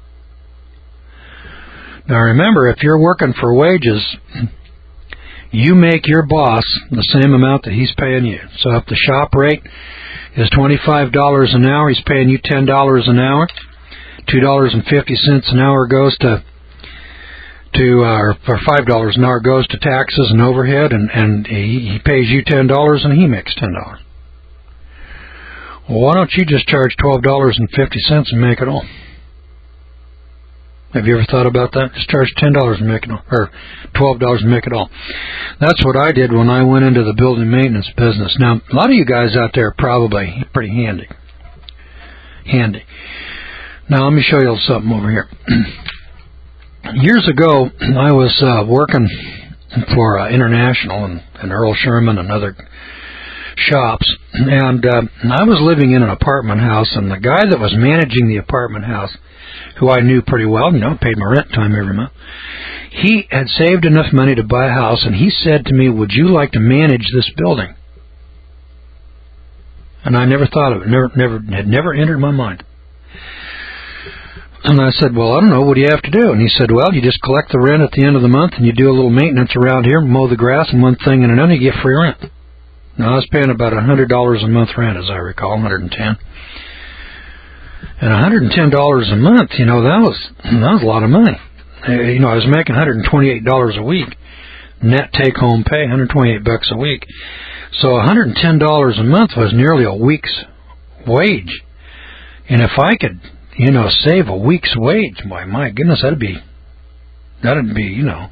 Now, remember, if you're working for wages, you make your boss the same amount that he's paying you. So if the shop rate is twenty-five dollars an hour, he's paying you ten dollars an hour. two dollars and fifty cents an hour goes to, to uh, or five dollars an hour goes to taxes and overhead, and, and he, he pays you ten dollars and he makes ten dollars. Well, why don't you just charge twelve dollars and fifty cents and make it all? Have you ever thought about that? Just charge ten dollars and make it all, or twelve dollars and make it all. That's what I did when I went into the building maintenance business. Now, a lot of you guys out there are probably pretty handy. Handy. Now, let me show you something over here. Years ago, I was uh, working for uh, International and, and Earl Sherman and other shops, and uh, I was living in an apartment house, and the guy that was managing the apartment house, who I knew pretty well, you know, paid my rent time every month, he had saved enough money to buy a house, and he said to me, would you like to manage this building? And I never thought of it, never, never, had never entered my mind. And I said, well, I don't know, what do you have to do? And he said, well, you just collect the rent at the end of the month, and you do a little maintenance around here, mow the grass, and one thing and another, you get free rent. Now, I was paying about one hundred dollars a month rent, as I recall, one hundred ten dollars. And one hundred ten dollars a month, you know, that was that was a lot of money. You know, I was making one hundred twenty-eight dollars a week, net take-home pay, one hundred twenty-eight bucks a week. So one hundred ten dollars a month was nearly a week's wage. And if I could, you know, save a week's wage, my, my goodness, that'd be, that'd be, you know,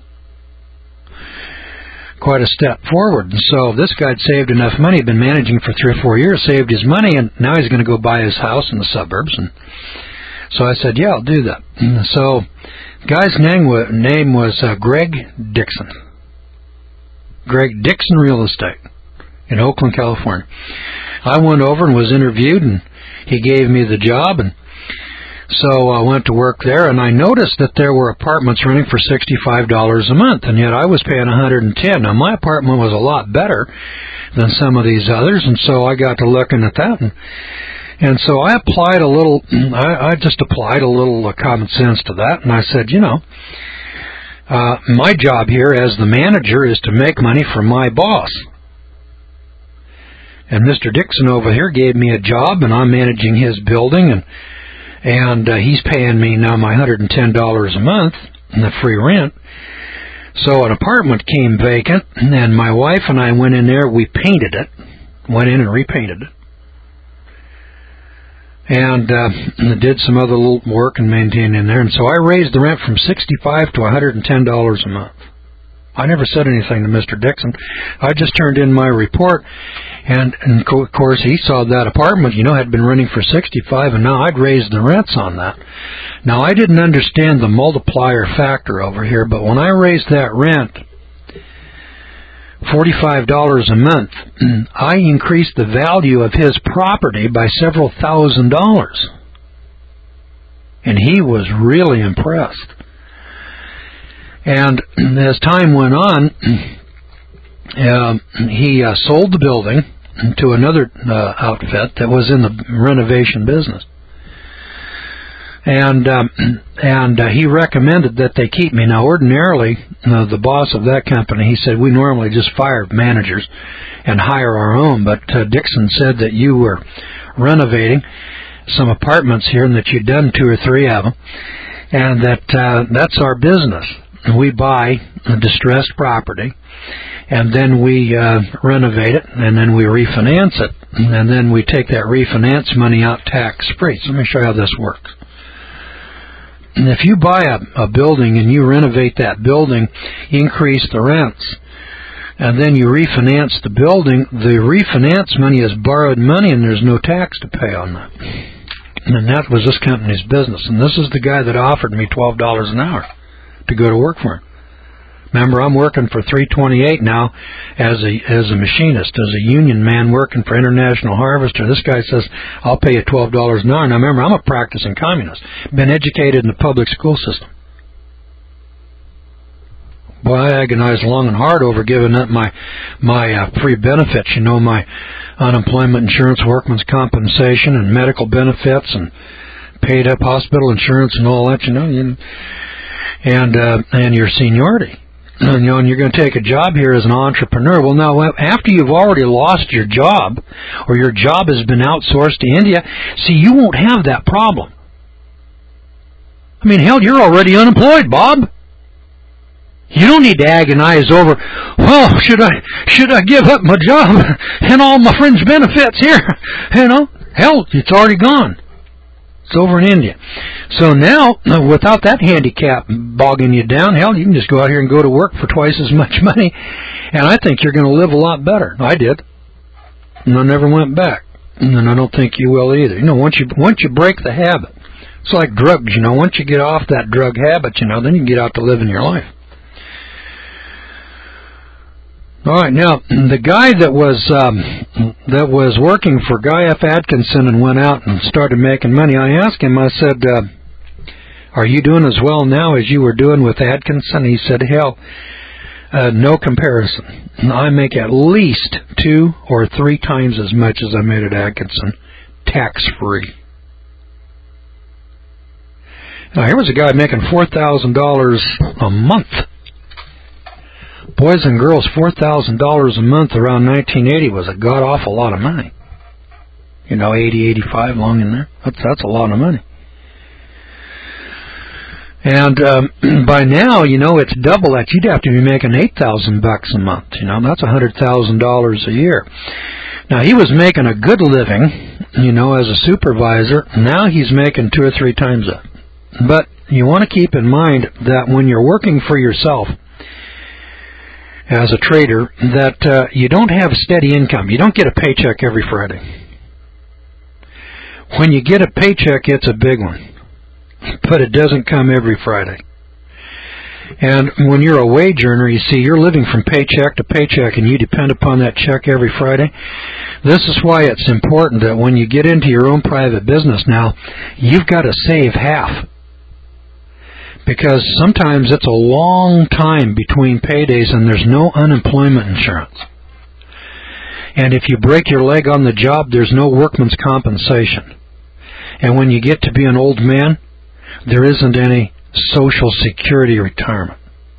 quite a step forward. And so this guy'd saved enough money, been managing for three or four years, saved his money, and now he's going to go buy his house in the suburbs. And so I said, yeah, I'll do that. And so the guy's name was, name was uh, Greg Dixon. Greg Dixon Real Estate in Oakland, California. I went over and was interviewed, and he gave me the job, and so I went to work there, and I noticed that there were apartments renting for sixty-five dollars a month, and yet I was paying one hundred ten dollars. Now, my apartment was a lot better than some of these others, and so I got to looking at that, and, and so I applied a little, I, I just applied a little uh, common sense to that, and I said, you know, uh, my job here as the manager is to make money for my boss. And Mister Dixon over here gave me a job, and I'm managing his building, and and uh, he's paying me now my one hundred ten dollars a month in the free rent. So an apartment came vacant, and my wife and I went in there. We painted it, went in and repainted it, and uh, did some other little work and maintained in there. And so I raised the rent from sixty-five to one hundred ten dollars a month. I never said anything to Mister Dixon. I just turned in my report, and, and of course he saw that apartment, you know, had been renting for sixty-five, and now I'd raised the rents on that. Now, I didn't understand the multiplier factor over here, but when I raised that rent, forty-five dollars a month, I increased the value of his property by several thousand dollars. And he was really impressed. And as time went on, uh, he uh, sold the building to another uh, outfit that was in the renovation business. And um, and uh, he recommended that they keep me. Now, ordinarily, uh, the boss of that company, he said, we normally just fire managers and hire our own. But uh, Dixon said that you were renovating some apartments here and that you'd done two or three of them, and that uh, that's our business. We buy a distressed property, and then we uh, renovate it, and then we refinance it, and then we take that refinance money out tax-free. So let me show you how this works. And if you buy a, a building and you renovate that building, increase the rents, and then you refinance the building, the refinance money is borrowed money, and there's no tax to pay on that. And that was this company's business. And this is the guy that offered me twelve dollars an hour to go to work for him. Remember, I'm working for three twenty-eight now as a as a machinist, as a union man working for International Harvester. This guy says, I'll pay you twelve dollars an hour. Now, remember, I'm a practicing communist. Been educated in the public school system. Boy, I agonized long and hard over giving up my my uh, free benefits, you know, my unemployment insurance, workman's compensation, and medical benefits, and paid up hospital insurance and all that, you know, you know and uh, and your seniority. And, you know, and you're going to take a job here as an entrepreneur. Well, now, after you've already lost your job, or your job has been outsourced to India, see, you won't have that problem. I mean, hell, you're already unemployed, Bob. You don't need to agonize over, well, should I should I give up my job and all my friends' benefits here? You know, hell, it's already gone. It's over in India. So now, without that handicap bogging you down, hell, you can just go out here and go to work for twice as much money, and I think you're going to live a lot better. I did, and I never went back, and I don't think you will either. You know, once you once you break the habit, it's like drugs. You know, once you get off that drug habit, you know, then you can get out to living your life. All right, now the guy that was um, that was working for Guy F. Atkinson and went out and started making money, I asked him, I said, uh, are you doing as well now as you were doing with Atkinson? He said, hell, uh, no comparison. I make at least two or three times as much as I made at Atkinson, tax-free. Now, here was a guy making four thousand dollars a month. Boys and girls, four thousand dollars a month around nineteen eighty was a god-awful lot of money. You know, eighty, eighty-five long in there. That's, that's a lot of money. And um, by now, you know, it's double that. You'd have to be making eight thousand bucks a month. You know, that's a hundred thousand dollars a year. Now he was making a good living, you know, as a supervisor. Now he's making two or three times that. But you want to keep in mind that when you're working for yourself as a trader, that uh, you don't have a steady income. You don't get a paycheck every Friday. When you get a paycheck, it's a big one. But it doesn't come every Friday. And when you're a wage earner, you see, you're living from paycheck to paycheck, and you depend upon that check every Friday. This is why it's important that when you get into your own private business now, you've got to save half. Because sometimes it's a long time between paydays and there's no unemployment insurance. And if you break your leg on the job, there's no workman's compensation. And when you get to be an old man, there isn't any Social Security retirement.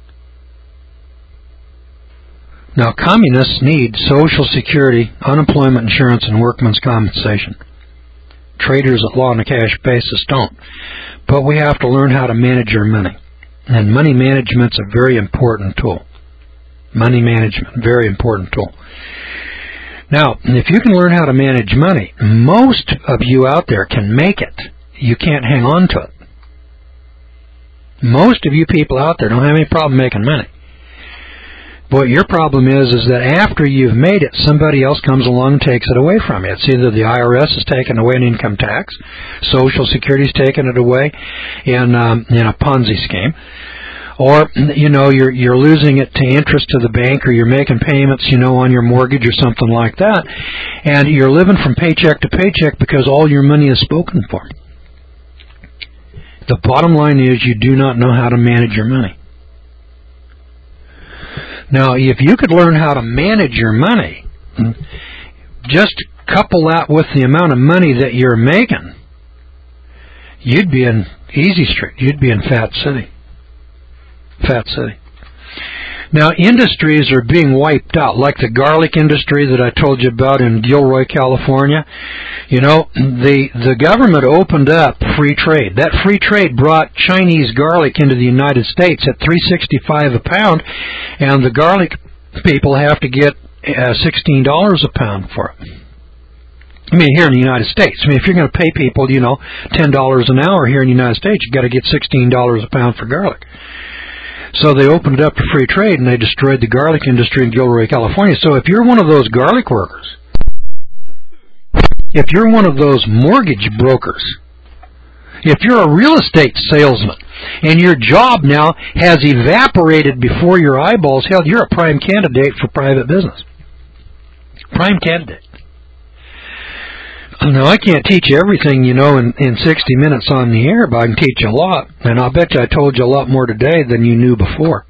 Now, communists need Social Security, unemployment insurance, and workman's compensation. Traders at law on a cash basis don't. But we have to learn how to manage our money. And money management's a very important tool. Money management, very important tool. Now, if you can learn how to manage money, most of you out there can make it. You can't hang on to it. Most of you people out there don't have any problem making money. What your problem is, is that after you've made it, somebody else comes along and takes it away from you. It's either the I R S is taking away an income tax, Social Security's taking it away in, um, in a Ponzi scheme, or, you know, you're you're losing it to interest to the bank, or you're making payments, you know, on your mortgage or something like that, and you're living from paycheck to paycheck because all your money is spoken for. The bottom line is you do not know how to manage your money. Now, if you could learn how to manage your money, just couple that with the amount of money that you're making, you'd be in Easy Street. You'd be in Fat City. Fat City. Now, industries are being wiped out, like the garlic industry that I told you about in Gilroy, California. You know, the the government opened up free trade. That free trade brought Chinese garlic into the United States at three sixty-five a pound, and the garlic people have to get uh, sixteen dollars a pound for it. I mean, here in the United States. I mean, if you're going to pay people, you know, ten dollars an hour here in the United States, you've got to get sixteen dollars a pound for garlic. So they opened it up to free trade, and they destroyed the garlic industry in Gilroy, California. So if you're one of those garlic workers, if you're one of those mortgage brokers, if you're a real estate salesman, and your job now has evaporated before your eyeballs held, you're a prime candidate for private business. Prime candidate. Now, I can't teach you everything, you know, in, in sixty minutes on the air, but I can teach you a lot. And I'll bet you I told you a lot more today than you knew before.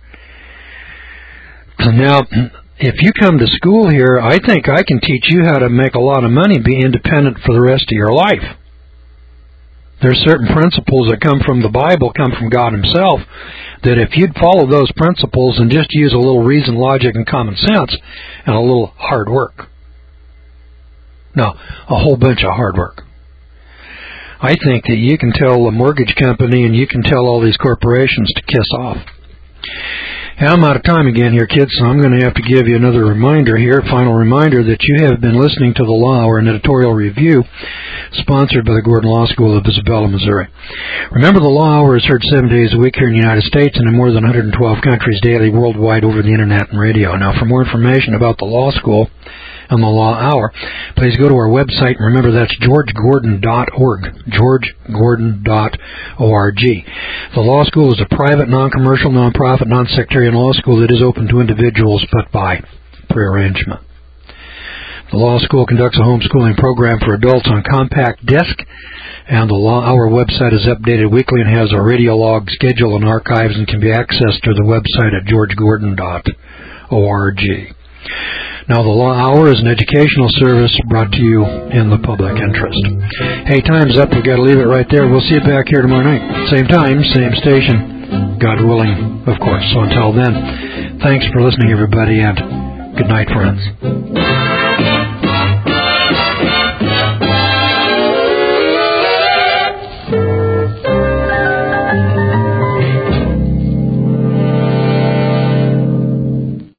Now, if you come to school here, I think I can teach you how to make a lot of money and be independent for the rest of your life. There's certain principles that come from the Bible, come from God Himself, that if you'd follow those principles and just use a little reason, logic, and common sense, and a little hard work. No, a whole bunch of hard work. I think that you can tell a mortgage company and you can tell all these corporations to kiss off. And I'm out of time again here, kids, so I'm going to have to give you another reminder here, final reminder that you have been listening to The Law Hour, an editorial review sponsored by the Gordon Law School of Isabella, Missouri. Remember, The Law Hour is heard seven days a week here in the United States and in more than one hundred twelve countries daily worldwide over the Internet and radio. Now, for more information about the Law School and the Law Hour, please go to our website, and remember that's george gordon dot org, george gordon dot org. The Law School is a private, non-commercial, non-profit, non-sectarian law school that is open to individuals, but by prearrangement. The Law School conducts a homeschooling program for adults on compact disc, and the Law Hour website is updated weekly and has a radio log schedule and archives and can be accessed through the website at george gordon dot org. Now, the Law Hour is an educational service brought to you in the public interest. Hey, time's up. We've got to leave it right there. We'll see you back here tomorrow night. Same time, same station. God willing, of course. So until then, thanks for listening, everybody, and good night, friends.